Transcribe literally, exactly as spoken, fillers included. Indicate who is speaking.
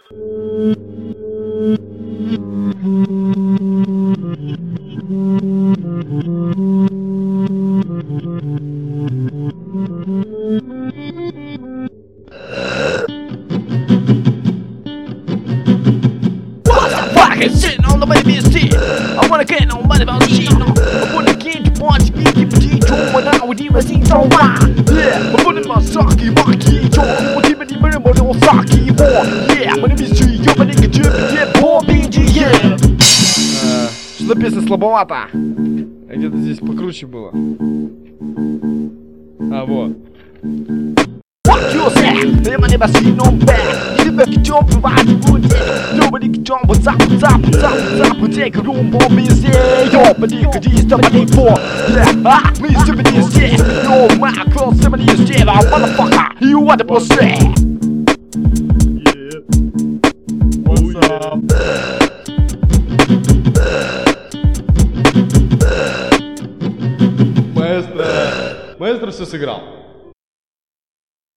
Speaker 1: Sitting on the money being still. I wanna get no money about shit. No. I wanna get to watch me keep the teeth on when I would even see so why. Yeah, I'm putting my sake, my key, Joe. What even even in my little sake war. Yeah, my name is G, yo, my nigga Jim, yeah, poor би джи, yeah. Что песня слабовато? Где-то здесь покруче было. А вот. Fuck yourself, they might never see no back. You never can jump around the wood. Nobody can jump what's up, what's up, what's up, what's up. We take a room for me, say, yo, but you could use somebody for. Yeah, ah, me, somebody is dead. Yo, my girl, somebody is dead. I motherfucker, you want to say? Yeah, what's up? Маэстро, маэстро все сыграл.